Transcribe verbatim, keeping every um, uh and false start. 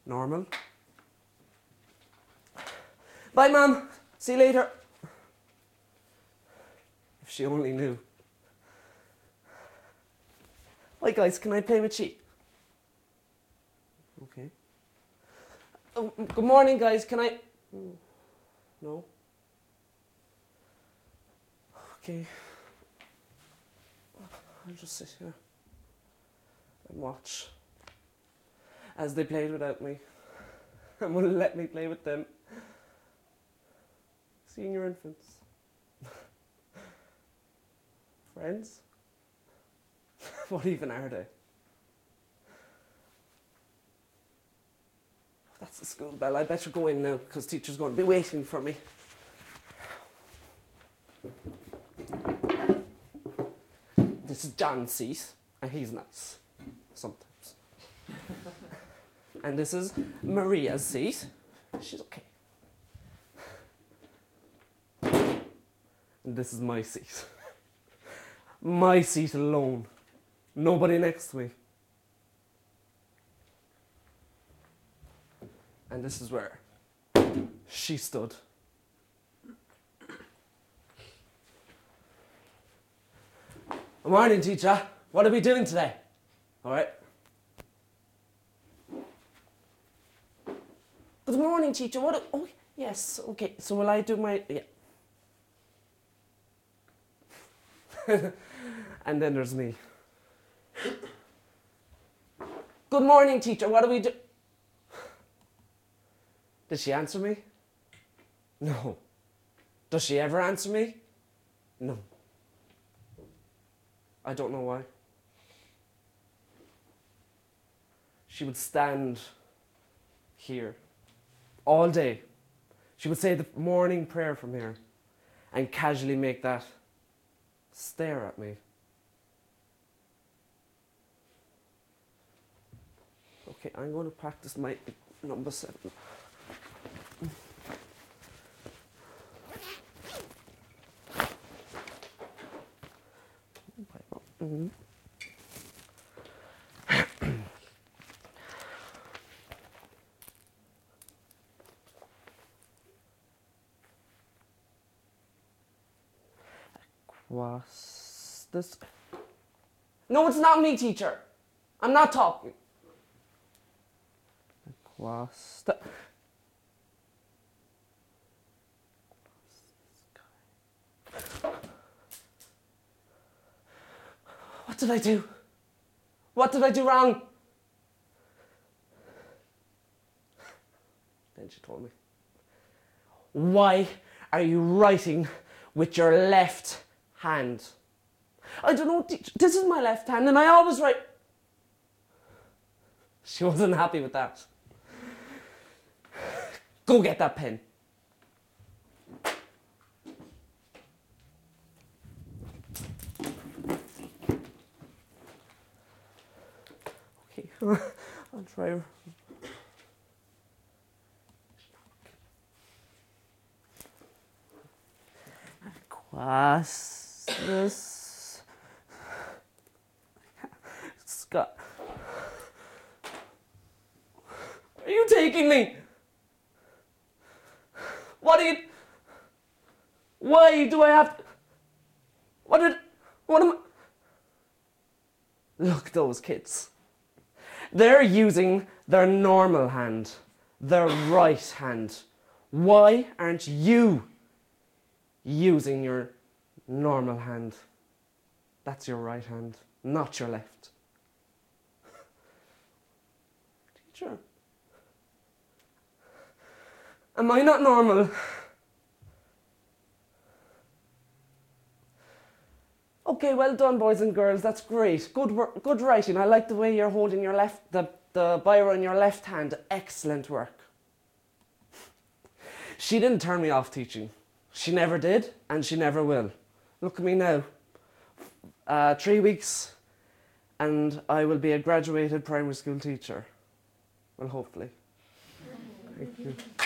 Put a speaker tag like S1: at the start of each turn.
S1: Normal. Bye, Mum. See you later. If she only knew. Hi, guys. Can I play with you? Okay. Oh, good morning, guys. Can I... No? Okay. I'll just sit here and watch as they played without me and wouldn't let me play with them. Senior infants. Friends? What even are they? That's the school bell. I better go in now because teacher's going to be waiting for me. This is John's seat, and he's nice. Sometimes. And this is Maria's seat. She's okay. And this is my seat. My seat alone. Nobody next to me. And this is where she stood. Good morning, teacher. What are we doing today? All right. Good morning, teacher. What? Are, oh, yes. Okay. So will I do my... Yeah. And then there's me. Good morning, teacher. What do we do? Did she answer me? No. Does she ever answer me? No. I don't know why. She would stand here all day. She would say the morning prayer from here and casually make that stare at me. Okay, I'm going to practice my number seven. Mm-hmm. What's this? No, it's not me, teacher. I'm not talking. What's the... What did I do? What did I do wrong? Then she told me. Why are you writing with your left hand? I don't know, teacher. This is my left hand and I always write. She wasn't happy with that. Go get that pen. Okay, I'll try. Quastus. Scott. Are you taking me? What are you... Why do I have to... What did... What am I... Look, those kids. They're using their normal hand. Their right hand. Why aren't you using your normal hand? That's your right hand, not your left. Teacher. Am I not normal? Okay, well done, boys and girls. That's great. Good work, good writing. I like the way you're holding your left, the, the biro in your left hand. Excellent work. She didn't turn me off teaching. She never did, and she never will. Look at me now. Uh, three weeks, and I will be a graduated primary school teacher. Well, hopefully. Thank you.